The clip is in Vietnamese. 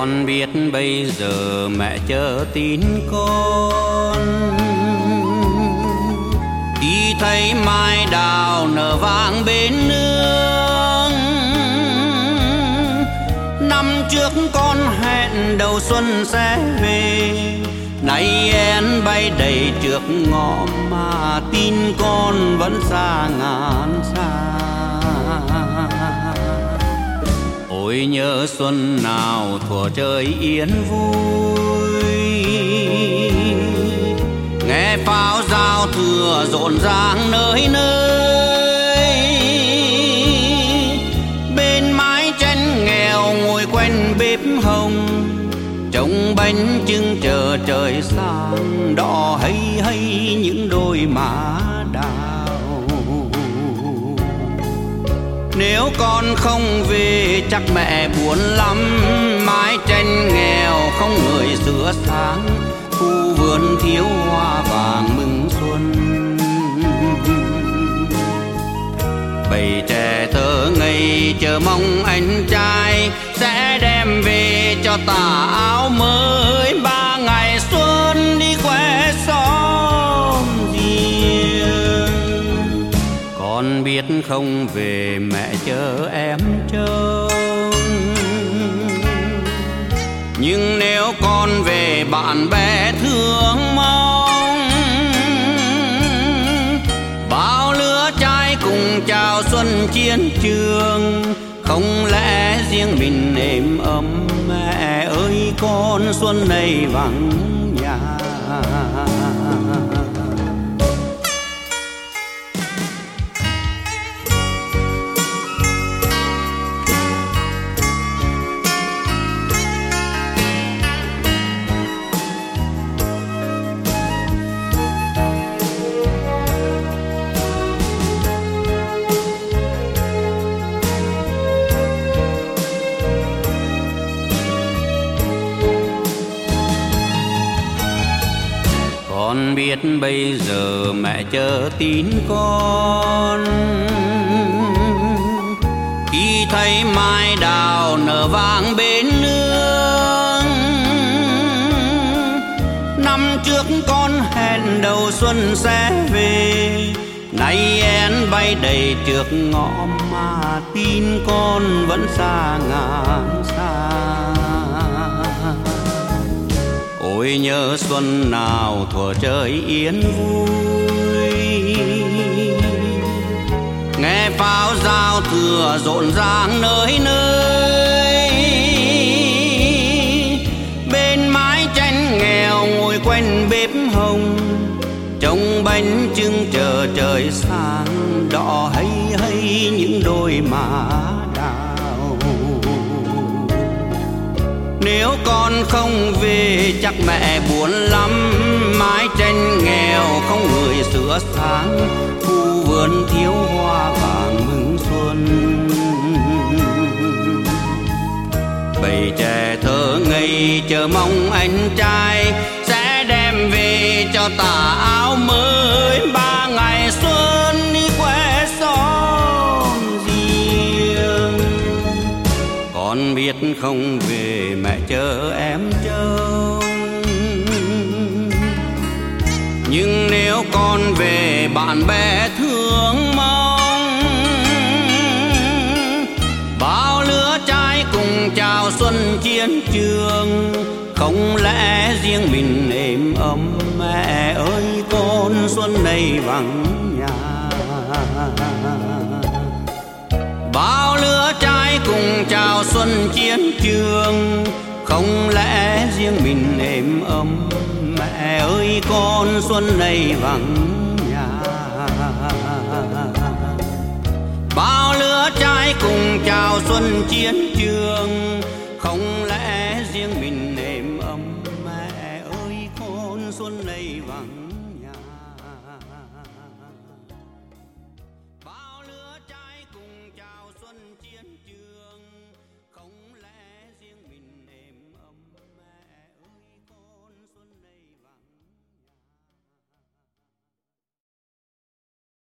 Con biết bây giờ mẹ chờ tin con, khi thấy mai đào nở vàng bên nương. Năm trước con hẹn đầu xuân sẽ về, nay én bay đầy trước ngõ mà tin con vẫn xa ngàn xa. Ôi nhớ xuân nào thuở trời yên vui, nghe pháo giao thừa rộn ràng nơi nơi. Bên mái tranh nghèo ngồi quanh bếp hồng, trông bánh chưng chờ trời sáng, đỏ hay hay những đôi má đào. Nếu con không về chắc mẹ buồn lắm, mái tranh nghèo không người sửa sáng, khu vườn thiếu hoa vàng mừng xuân. Bầy trẻ thơ ngây chờ mong anh trai sẽ đem về cho tà áo mới. 3 ngày xuân đi khoe xóm riêng, con biết không về mẹ chờ em trông. Nhưng nếu con về bạn bè thương mong, bao lứa trai cùng chào xuân chiến trường. Không lẽ riêng mình êm ấm, mẹ ơi con xuân này vắng nhà. Con biết bây giờ mẹ chờ tin con, khi thấy mai đào nở vàng bên nương. Năm trước con hẹn đầu xuân sẽ về, nay én bay đầy trước ngõ mà tin con vẫn xa ngàn xa. Ôi nhớ xuân nào thuở trời yên vui, nghe pháo giao thừa rộn ràng nơi nơi. Bên mái tranh nghèo ngồi quanh bếp hồng, trông bánh chưng chờ trời sáng, đỏ hay hay những đôi má đào. Nếu con không về chắc mẹ buồn lắm, mái tranh nghèo không người sửa sáng, khu vườn thiếu hoa vàng mừng xuân. Bầy trẻ thơ ngây chờ mong anh trai sẽ đem về cho tà áo mới. 3 ngày xuân đi khoe xóm riêng, con biết không về mẹ chờ em trông. Nhưng nếu con về bạn bè thương mong, bao lứa trai cùng chào xuân chiến trường. Không lẽ riêng mình êm ấm, mẹ ơi con xuân này vắng nhà. Bao lứa trai cùng chào xuân chiến trường, không lẽ riêng mình êm ấm, mẹ ơi con xuân này vắng nhà. Bao lứa trai cùng chào xuân chiến trường, không lẽ riêng mình